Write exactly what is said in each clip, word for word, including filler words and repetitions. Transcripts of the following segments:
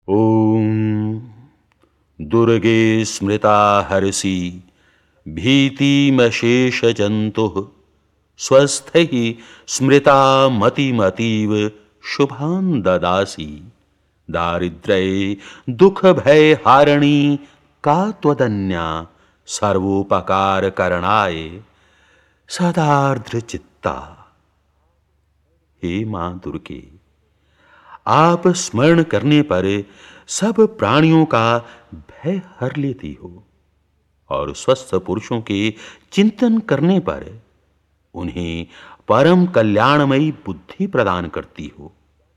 ओम दुर्गे स्मृता हर्षि भीतिमशेष जन्तुः स्वस्थैः स्मृता मतिमतीव शुभां ददासि। दारिद्र्ये दुख भय हारिणी का त्वदन्या सर्वोपकार करणाय सदार्द्र चित्ता। हे मां दुर्गे, आप स्मरण करने पर सब प्राणियों का भय हर लेती हो और स्वस्थ पुरुषों के चिंतन करने पर उन्हें परम कल्याणमयी बुद्धि प्रदान करती हो।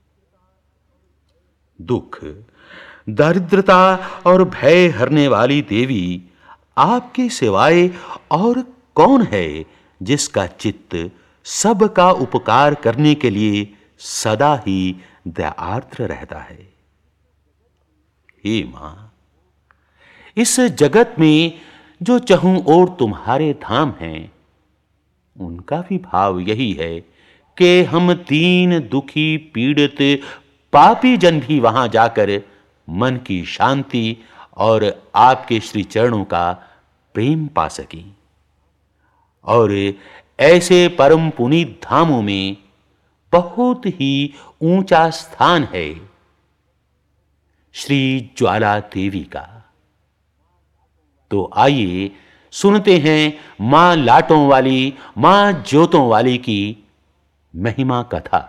दुख, दरिद्रता और भय हरने वाली देवी, आपके सिवाय और कौन है जिसका चित्त सबका उपकार करने के लिए सदा ही दयार्द्र रहता है। हे मां, इस जगत में जो चहुं ओर तुम्हारे धाम हैं, उनका भी भाव यही है कि हम दीन दुखी पीड़ित पापी जन भी वहां जाकर मन की शांति और आपके श्री चरणों का प्रेम पा सकें। और ऐसे परम पुनीत धामों में बहुत ही ऊंचा स्थान है श्री ज्वाला देवी का। तो आइए सुनते हैं मां लाटों वाली, मां ज्योतों वाली की महिमा कथा।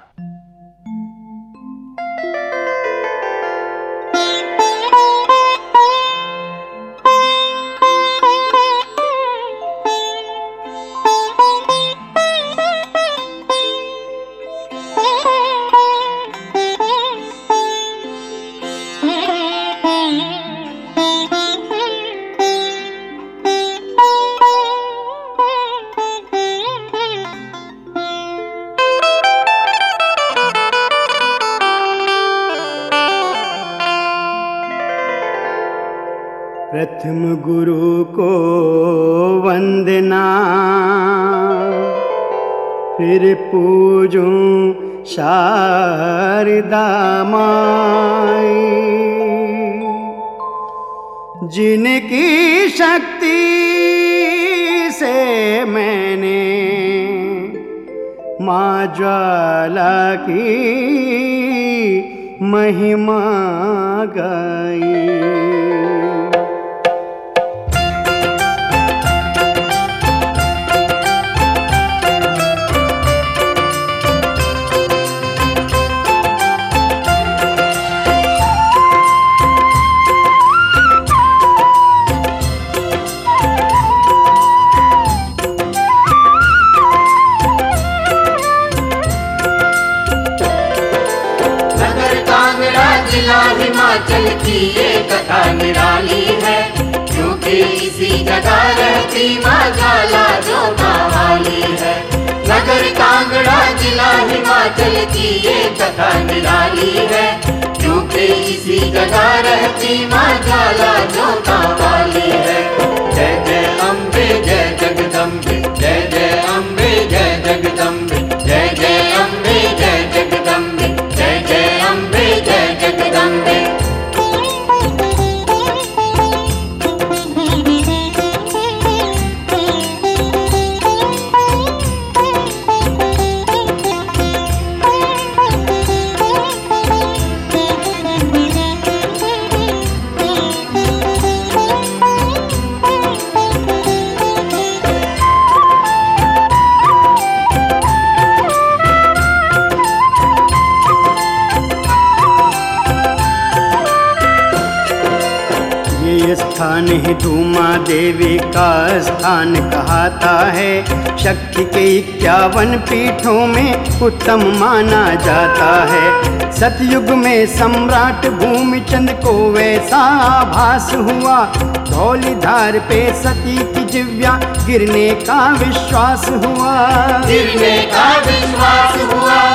प्रथम गुरु को वंदना, फिर पूजूं शारदा माई। जिनकी शक्ति से मैंने मां ज्वाला की महिमा गाई। हिमाचल की ये कथा निराली है, क्योंकि इसी जगह रहती मां ज्वाला जो वाली है। नगर कांगड़ा जिला हिमाचल की ये कथा निराली है, क्योंकि इसी जगह रहती मां ज्वाला जो वाली है। जय जय अम्बे जय जगदम्बे, जय जय अम्बे जय जगदम्बे, जय जय अम्बे जय जगदम्बे, जय जय अम्बे जय जगदम्बे। स्थान ही धूमा देवी का स्थान कहता है। शक्ति के इक्यावन पीठों में उत्तम माना जाता है। सतयुग में सम्राट भूमिचंद को वैसा आभास हुआ, धौली धार पे सती की जिव्या गिरने का विश्वास हुआ। गिरने का विश्वास हुआ,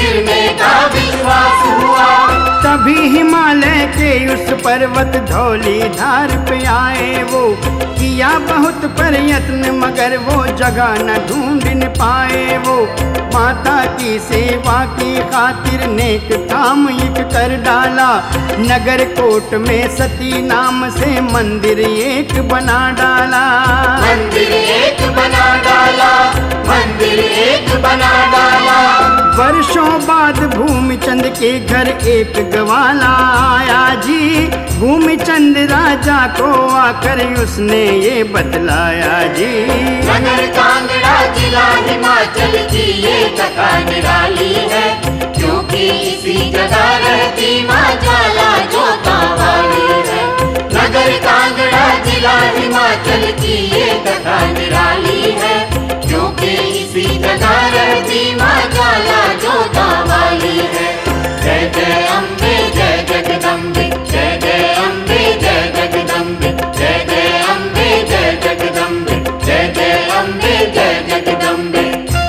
गिरने का विश्वास हुआ। तभी हिमालय के उस पर्वत धौली धार पे आए वो, किया बहुत प्रयत्न मगर वो जगह न ढूंढ न पाए वो। माता की सेवा की खातिर नेक काम एक कर डाला, नगर कोट में सती नाम से मंदिर एक बना डाला। मंदिर एक बना डाला, मंदिर एक बना डाला। वर्षों बाद भूमिचंद के घर एक ग्वाला आया जी, भूमिचंद राजा को आकर उसने ये बतलाया जी। नगर कांगड़ा जिला हिमाचल की ये कथा निराली है, क्योंकि इसी जगह रहती माँ ज्वाला जोता वाली है। नगर कांगड़ा जिला हिमाचल की ये कथा निराली है, क्योंकि इसी जगह रहती माँ ज्वाला जोता वाली है। जय जय अम्बे जय जगदम्बे, जय जय अम्बे जय जगदम्बे, जय जय अम्बे जय जगदम्बे, जय जय अम्बे जय जगदम्बे।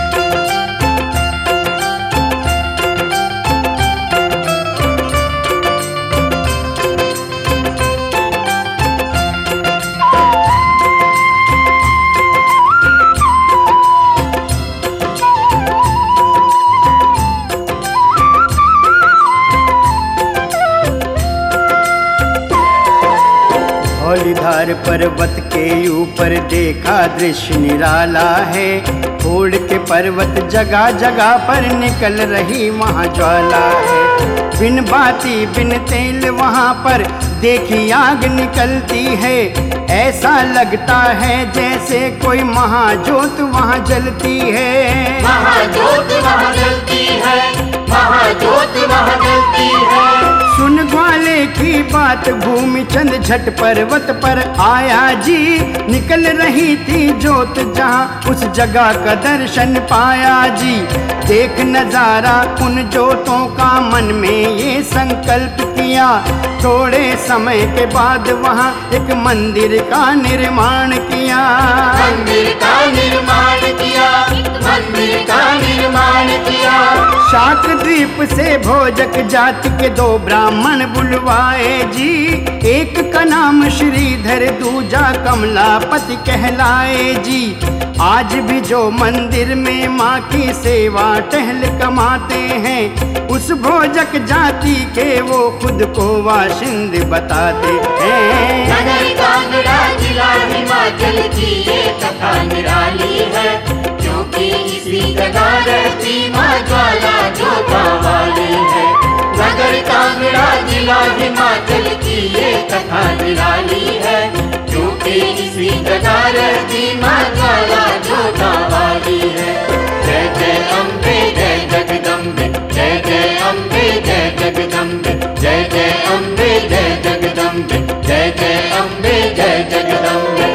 धौलीधार पर्वत के ऊपर देखा दृश्य निराला है, फोड़ के पर्वत जगह जगह पर निकल रही वहाँ ज्वाला है। बिन बाती बिन तेल वहाँ पर देखी आग निकलती है, ऐसा लगता है जैसे कोई महाजोत वहाँ जलती है। महाजोत वहाँ जलती है, महाजोत वहाँ जलती है। सुन ग्वाले की बात भूमिचंद झट पर्वत पर आया जी, निकल रही थी जोत जहाँ उस जगह का दर्शन पाया जी। देख नजारा उन जोतों का मन में ये संकल्प किया, थोड़े समय के बाद वहाँ एक मंदिर का निर्माण किया। मंदिर का निर्माण किया, मंदिर का निर्माण किया। शाक द्वीप से भोजक जाति के दो ब्राह्मण बुलवाए जी, एक का नाम श्रीधर दूजा कमलापति कहलाए जी। आज भी जो मंदिर में माँ की सेवा टहल कमाते हैं, उस भोजक जाति के वो खुद को वाशिंद बताते हैं। नगर कांगड़ा जिला हिमाचल की ये कथा निराली है, क्योंकि इसी जगह रहती माँ ज्वाला जोता वाली है। नगर कांगड़ा जिला हिमाचल की ये कथा निराली है, क्योंकि इसी जगह रहती माँ ज्वाला जोता वाली है। जय जय अम्बे जय जगदम्बे, जय जय अम्बे जय जगदम्बे, जय जय अम्बे जय जगदम्बे, जय जय अम्बे जय जगदम्बे।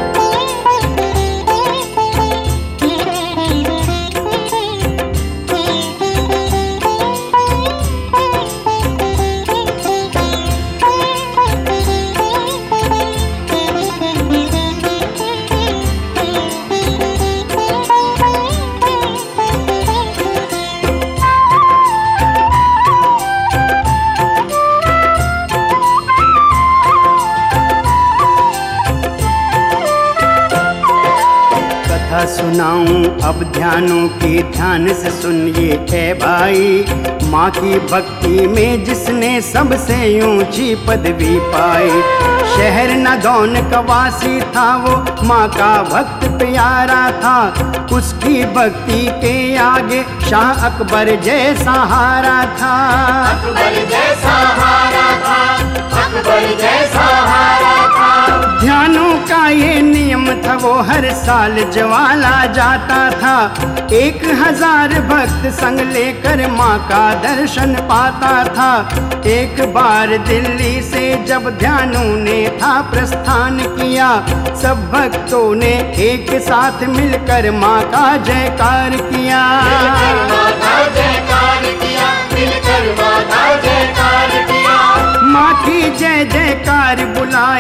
सुनाऊं अब ध्यानों की ध्यान से सुनिए है भाई, माँ की भक्ति में जिसने सबसे ऊंची पदवी पाई। शहर नदौन का वासी था वो, माँ का भक्त प्यारा था, उसकी भक्ति के आगे शाह अकबर जैसा हारा था। अकबर जैसा हारा था, अकबर जैसा हारा था। ध्यानों का ये नियम था, वो हर साल ज्वाला जाता था, एक हजार भक्त संग लेकर माँ का दर्शन पाता था। एक बार दिल्ली से जब ध्यानों ने था प्रस्थान किया, सब भक्तों ने एक साथ मिलकर माँ का जयकार किया। मिलकर माँ का जयकार किया, मिलकर माँ का जयकार किया। माँ की जय जयकार बुलाए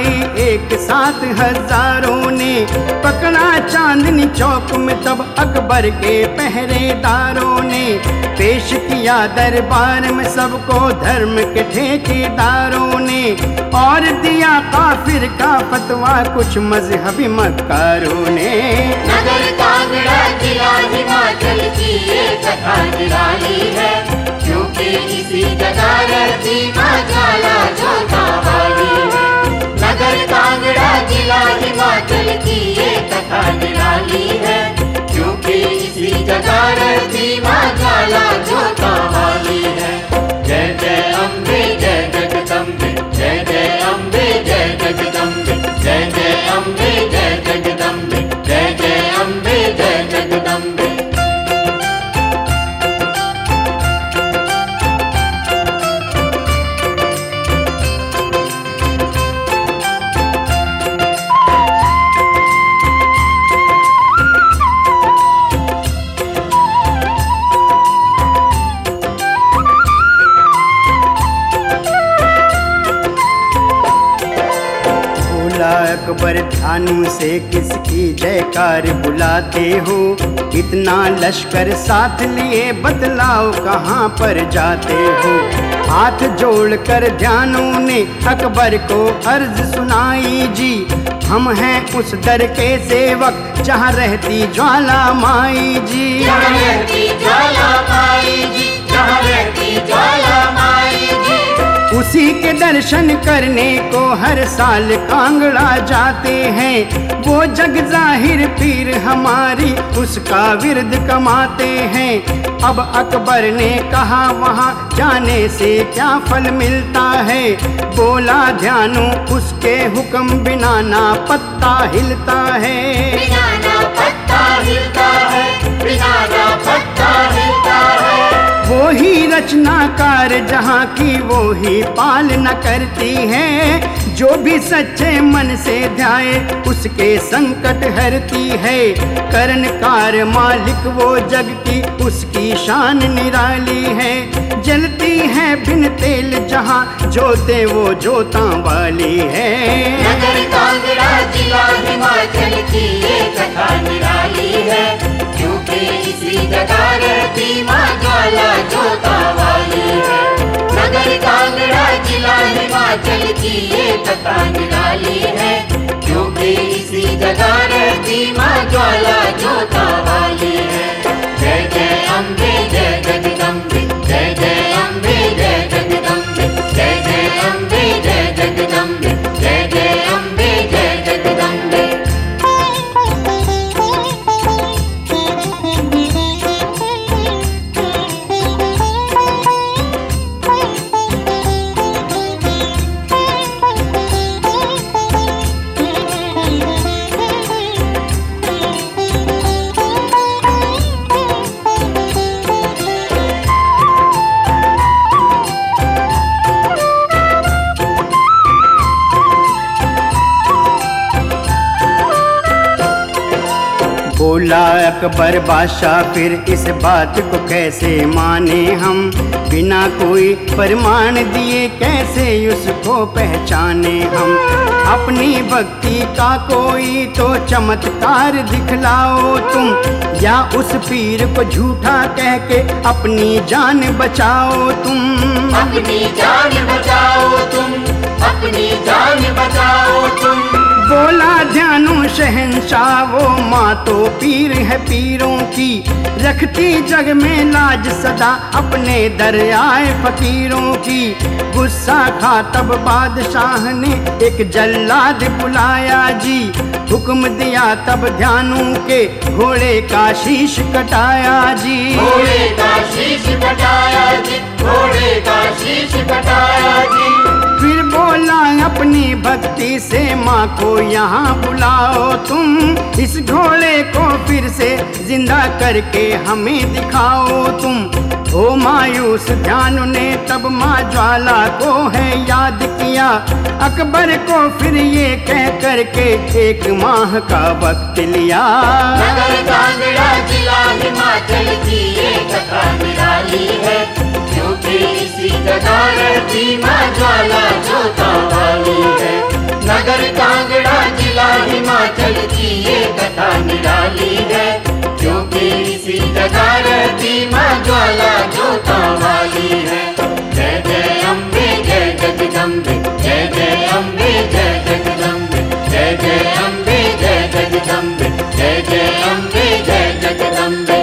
बुलाई एक साथ हजारों ने, पकड़ा चांदनी चौक में तब अकबर के पहरेदारों ने। पेश किया दरबार में सबको धर्म के ठेकेदारों ने, और दिया काफिर का फतवा कुछ मजहबी मक्कारों ने। नगर कांगड़ा जिला हिमाचल की ये कथा निराली है, क्योंकि इसी जगह रहती माँ ज्वाला जोता वाली है। नगर कांगड़ा जिला हिमाचल की ये कथा निराली है, क्योंकि इसी जगह रहती माँ ज्वाला जोता वाली है। जय जय अम्बे जय जगदम्बे, जय जय अम्बे जय जगदम्बे, जय जय अम्बे जय जगदम्बे, जय जय अम्बे जय जगदम्बे। अकबर ध्यानु से किसकी जयकार बुलाते हो, इतना लश्कर साथ लिए बतलाओ कहाँ पर जाते हो। हाथ जोड़कर ध्यानु ने अकबर को अर्ज सुनाई जी, हम हैं उस दर के सेवक जहाँ रहती ज्वाला माई जी। जहाँ रहती ज्वाला माई जी, जहाँ रहती ज्वाला माई जी। उसी के दर्शन करने को हर साल कांगड़ा जाते हैं, वो जग जाहिर पीर हमारी उसका विरद कमाते हैं। अब अकबर ने कहा वहाँ जाने से क्या फल मिलता है, बोला ध्यानु उसके हुक्म बिना ना पत्ता हिलता है। बिना ना पत्ता हिलता है, बिना ना पत्ता हिलता है। वो ही रचनाकार जहाँ की वो ही पालना करती है, जो भी सच्चे मन से ध्याए उसके संकट हरती है। कर्णकार मालिक वो जग की उसकी शान निराली है, जलती है बिन तेल जहाँ जोते वो जोता वाली है। नगर कांगड़ा जिला हिमाचल की ये कथा निराली है, क्योंकि इसी जगह रहती माँ ज्वाला जोता वाली है। नगर कांगड़ा जिला हिमाचल की ये कथा निराली है, क्योंकि इसी जगह रहती माँ ज्वाला जोता वाली है। जय जय अम्बे जय जगदम्बे, जय जय अम्बे जय जगदम्बे, जय जय अम्बे जय जगदम्बे, जय जय अम्बे जय जगदम्बे। बोला अकबर बादशाह फिर इस बात को कैसे माने हम, बिना कोई प्रमाण दिए कैसे उसको पहचाने हम। अपनी भक्ति का कोई तो चमत्कार दिखलाओ तुम, या उस पीर को झूठा कह के अपनी जान बचाओ तुम। अपनी जान बचाओ तुम, अपनी जान बचाओ तुम। बोला ध्यानु शहंशाह वो माँ तो पीर है पीरों की, रखती जग में लाज सदा अपने दरियाए फकीरों की। गुस्सा खा तब बादशाह ने एक जल्लाद बुलाया जी, हुक्म दिया तब ध्यानु के घोड़े का शीश कटाया जी। घोड़े का शीश कटाया जी, घोड़े का शीश कटाया जी। फिर बोला अपनी भक्ति से माँ को यहाँ बुलाओ तुम, इस घोड़े को फिर से जिंदा करके हमें दिखाओ तुम। ओ मायूस ध्यानु ने तब माँ ज्वाला को है याद किया, अकबर को फिर ये कह करके एक माह का वक्त लिया। नगर कांगड़ा जिला हिमाचल की ये कथा निराली है, क्योंकि इसी जगह रहती माँ ज्वाला जोता वाली है। नगर कांगड़ा जिला हिमाचल की ये कथा निराली है, क्योंकि इसी जगह रहती माँ ज्वाला जोता वाली है। जय जय अम्बे जय जगदम्बे, जय जय अम्बे जय जगदम्बे, जय जय अम्बे जय जगदम्बे, जय जय अम्बे जय जगदम्बे।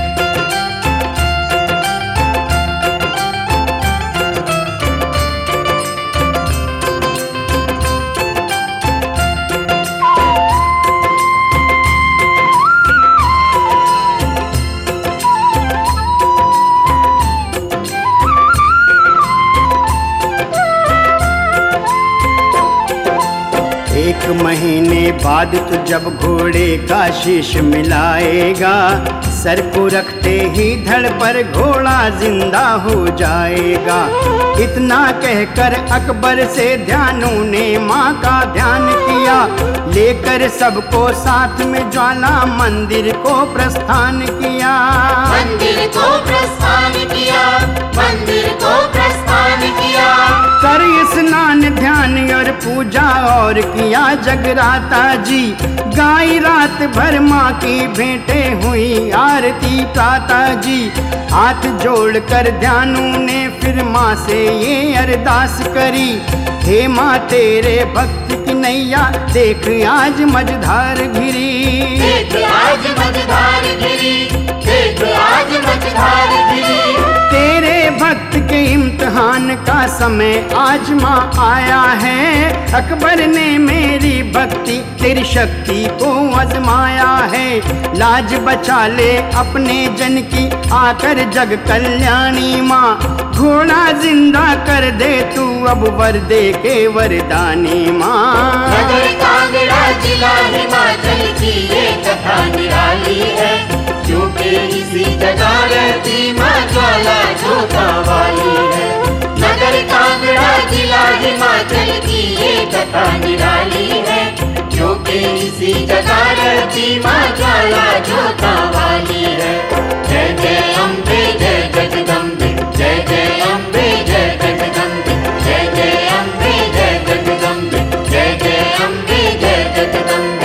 एक महीने बाद तू जब घोड़े का शीश मिलाएगा, सर को रखते ही धड़ पर घोड़ा जिंदा हो जाएगा। इतना कहकर अकबर से ध्यानु ने माँ का ध्यान किया, लेकर सबको साथ में ज्वाला मंदिर को प्रस्थान किया। मंदिर को प्रस्थान किया, मंदिर को प्रस्थान किया। कर स्नान ध्यान और पूजा और किया जगराता जी, गाई रात भर माँ की भेंटे हुई आरती प्रातः जी। हाथ जोड़कर ध्यानु ने फिर माँ से ये अरदास करी, हे माँ तेरे भक्त की नैया देख आज मझधार घिरी। देख आज मझधार घिरी, देख आज मझधार घिरी। तेरे भक्त के इम्तिहान का समय आज माँ आया है, अकबर ने मेरी भक्ति तेरी शक्ति को आजमाया है। लाज बचा ले अपने जन की आकर जग कल्याणी माँ, घोड़ा जिंदा कर दे तू अब वर दे के वरदानी माँ। नगर कांगड़ा जिला हिमाचल की ये कथा निराली है, क्योंकि इसी जगह रहती माँ ज्वाला जोता वाली है। नगर कांगड़ा जिला हिमाचल की ये कथा निराली है, क्योंकि इसी जगह रहती माँ ज्वाला जोता वाली है। जय जय अम्बे जय जगदम्बे, जय जय अम्बे जय जगदम्बे, जय जय अम्बे जय जगदम्बे, जय जय अम्बे जय जगदम्बे।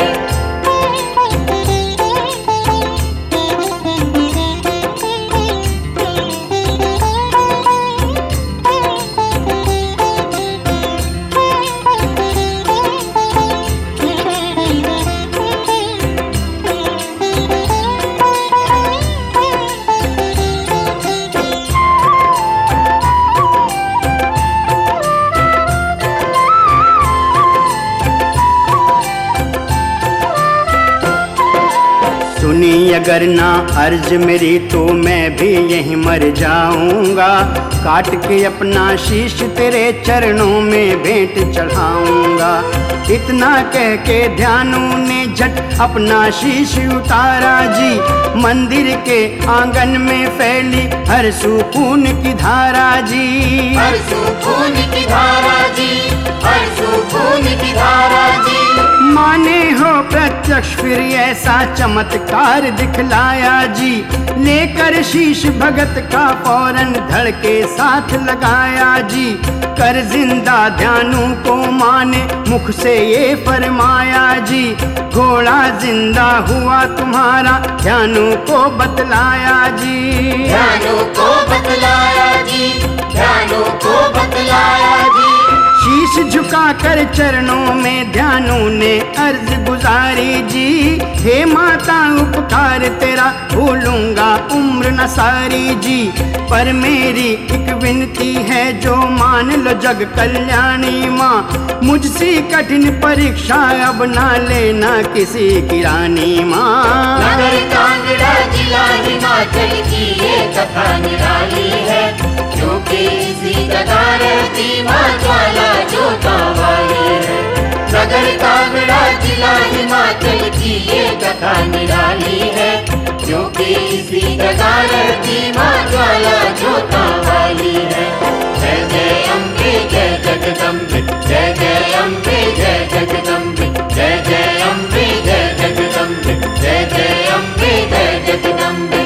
सुनी अगर ना अर्ज मेरी तो मैं भी यहीं मर जाऊंगा, काट के अपना शीश तेरे चरणों में भेंट चढ़ाऊंगा। इतना कह के ध्यानु ने झट अपना शीश उतारा जी, मंदिर के आंगन में फैली हर सुकून की धारा जी। हर सुकून की धारा जी, हर सुकून की धारा जी। माने हो प्रत्यक्ष फिर ऐसा चमत्कार दिखलाया जी, लेकर शीश भगत का फौरन धड़ के साथ लगाया जी। कर जिंदा ध्यानु को माने मुख से ये फरमाया जी, घोड़ा जिंदा हुआ तुम्हारा ध्यानु को बतलाया जी। ध्यानु को बतलाया जी, ध्यानु को बतलाया जी। शीश झुकाकर चरणों में ध्यानु ने अर्ज गुजारी जी, हे माता उपकार तेरा भूलूंगा उम्र न सारी जी। पर मेरी एक विनती है जो मान लो जग कल्याणी माँ, मुझसे कठिन परीक्षा अब ना लेना किसी की रानी माँ। नगर कांगड़ा जिला हिमाचल की ये कथा निराली है, क्योंकि इसी जगह रहती माँ ज्वाला जोता वाली है। नगर कांगड़ा जिला हिमाचल की ये कथा निराली है, क्योंकि इसी जगह रहती माँ ज्वाला जोता वाली है। जय जय अम्बे जय जगदम्बे, जय जय अम्बे जय जगदम्बे, जय जय अम्बे जय जगदम्बे, जय जय अम्बे जय जगदम्बे।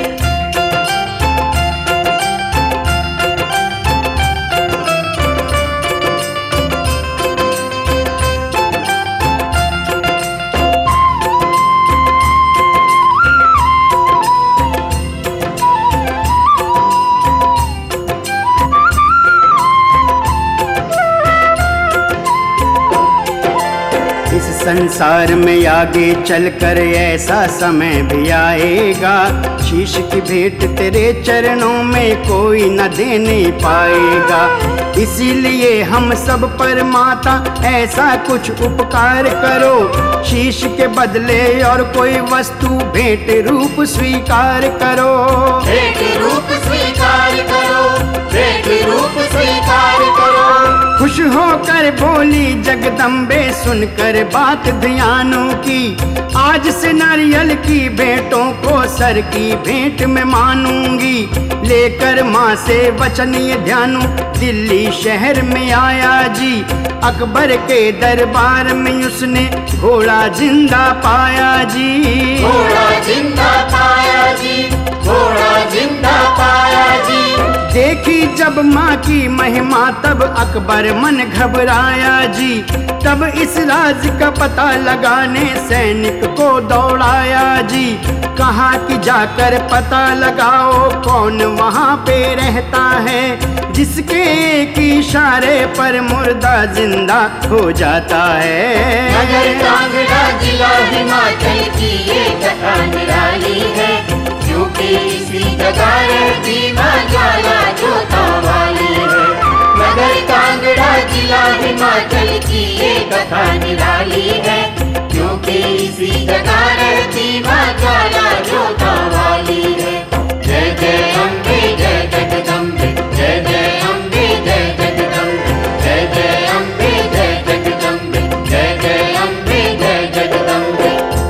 संसार में आगे चलकर ऐसा समय भी आएगा, शीश की भेंट तेरे चरणों में कोई न देने पाएगा। इसीलिए हम सब पर माता ऐसा कुछ उपकार करो, शीश के बदले और कोई वस्तु भेंट रूप स्वीकार करो। भेंट रूप स्वीकार करो, भेंट रूप स्वीकार करो। खुश होकर बोली जगदम्बे सुनकर बात ध्यानों की, आज से नारियल की भेंटों को सर की भेंट में मानूंगी। लेकर माँ से वचन ये ध्यानों दिल्ली शहर में आया जी, अकबर के दरबार में उसने घोड़ा जिंदा पाया जी। घोड़ा जिंदा पाया जी, घोड़ा जिंदा पाया जी। देखी जब माँ की महिमा तब अकबर मन घबराया जी, तब इस राज का पता लगाने सैनिक को दौड़ाया जी। कहा कि जाकर पता लगाओ कौन वहाँ पे रहता है, जिसके एक इशारे पर मुर्दा जिंदा हो जाता है। नगर कांगड़ा जिला हिमाचल की ये कथा निराली है, क्योंकि इसी जगह रहती माँ ज्वाला जोता वाली है। नगर कांगड़ा जिला हिमाचल की ये कथा निराली है, क्योंकि इसी जगह रहती माँ ज्वाला जोता वाली है। जय जय अम्बे जय जगदम्बे, जय जय अम्बे जय जगदम्बे, जय जय अम्बे जय जगदम्बे, जय जय अम्बे जय जगदम्बे।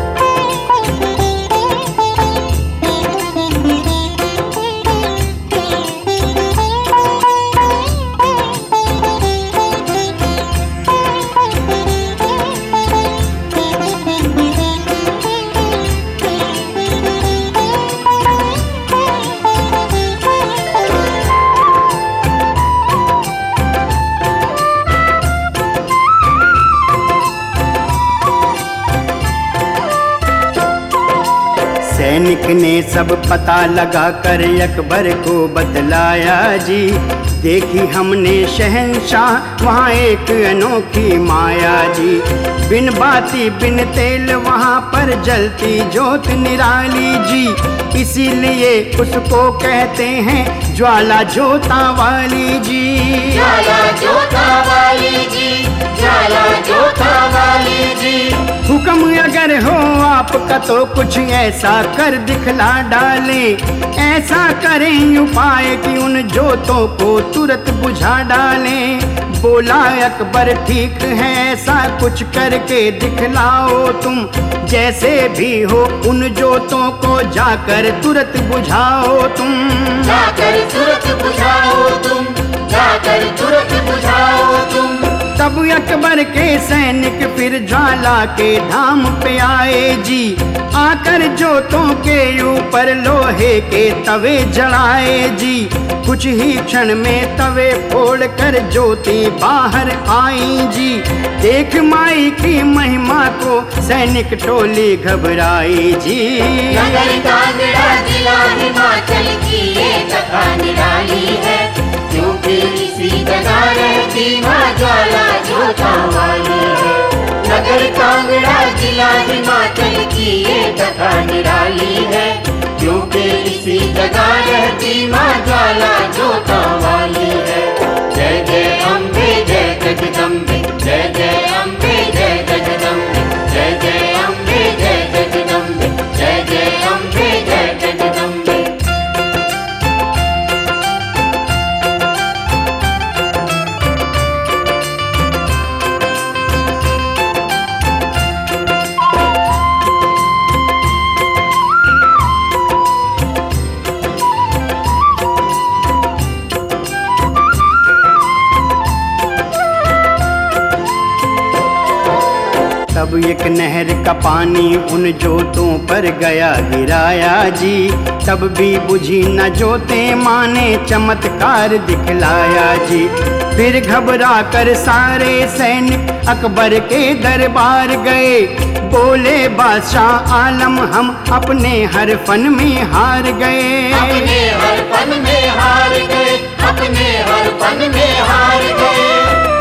सैनिक ने सब पता लगा कर अकबर को बतलाया जी। देखी हमने शहंशाह वहाँ एक अनोखी माया जी, बिन बाती बिन तेल वहाँ पर जलती ज्योत निराली जी। इसीलिए उसको कहते हैं ज्वाला जोता वाली जी। ज्वाला जोता वाली जी, ज्वाला जोता वाली जी। हुक्म अगर हो आपका तो कुछ ऐसा कर दिखला डाले, ऐसा करें उपाय कि उन जोतों को तुरंत बुझा डालें। बोला अकबर ठीक है ऐसा कुछ करके दिखलाओ तुम, जैसे भी हो उन जोतों को जाकर तुरंत बुझाओ तुम। जाकर तुरंत बुझाओ तुम, जाकर तुरंत बुझाओ तुम। तब अकबर के सैनिक फिर ज्वाला के धाम पे आए जी, आकर जोतों के ऊपर लोहे के तवे जलाए जी। कुछ ही क्षण में तवे फोड़ कर ज्योति बाहर आई जी। देख माई की महिमा को सैनिक टोली घबराई जी। नगर कांगड़ा जिला हिमाचल की ये कथा निराली है, क्योंकि इसी जगह रहती माँ ज्वाला जोता वाली है। नगर कांगड़ा जिला हिमाचल की ये कथा निराली है, क्योंकि इसी जगह रहती माँ ज्वाला जोता वाली है। जय जय अम्बे जय जगदम्बे, जय जय अम्बे जय जगदम्बे, जय जय अम्बे जय जगदम्बे, जय जय अम्बे जय जगदम्बे। तब एक नहर का पानी उन जोतों पर गया गिराया जी। तब भी बुझी न जोतें माँ ने चमत्कार दिखलाया जी। फिर घबरा कर सारे सैनिक अकबर के दरबार गए, बोले बादशाह आलम हम अपने हर फन में हार गए। अपने हर फन में हार गए, अपने हर फन में हार गए।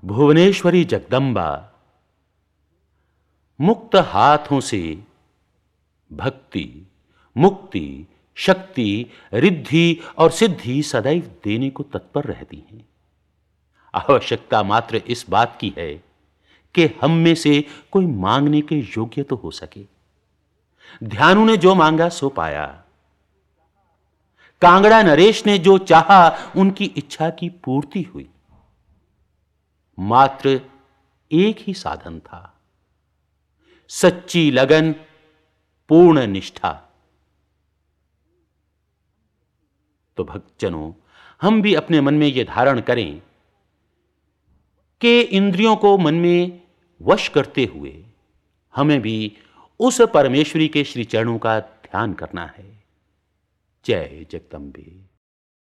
भुवनेश्वरी जगदम्बा मुक्त हाथों से भक्ति, मुक्ति, शक्ति, रिद्धि और सिद्धि सदैव देने को तत्पर रहती हैं। आवश्यकता मात्र इस बात की है कि हम में से कोई मांगने के योग्य तो हो सके। ध्यानु ने जो मांगा सो पाया। कांगड़ा नरेश ने जो चाहा उनकी इच्छा की पूर्ति हुई। मात्र एक ही साधन था, सच्ची लगन, पूर्ण निष्ठा। तो भक्तजनों, हम भी अपने मन में यह धारण करें कि इंद्रियों को मन में वश करते हुए हमें भी उस परमेश्वरी के श्री चरणों का ध्यान करना है। जय जगदम्बे।